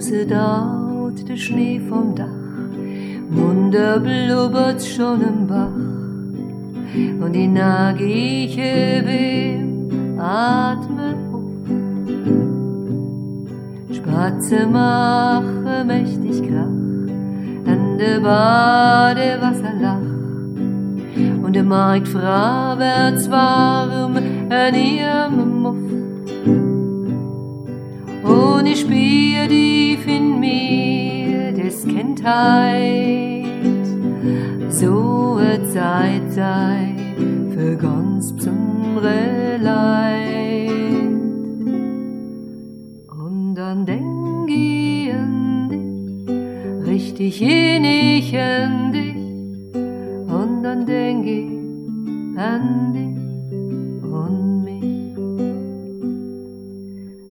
Hause daut der Schnee vom Dach, munter blubbert schon im Bach, und die Nagiche wem atmen auf. Spatze mache mächtig Krach, an der Badewasser lach, und der Markt fraberts warm an ihrem Muff. Und ich spür tief in mir des Kindheit, so a Zeit sei für ganz besondere Leid. Und dann denk ich an dich, richtig innig an dich, und dann denk ich an dich.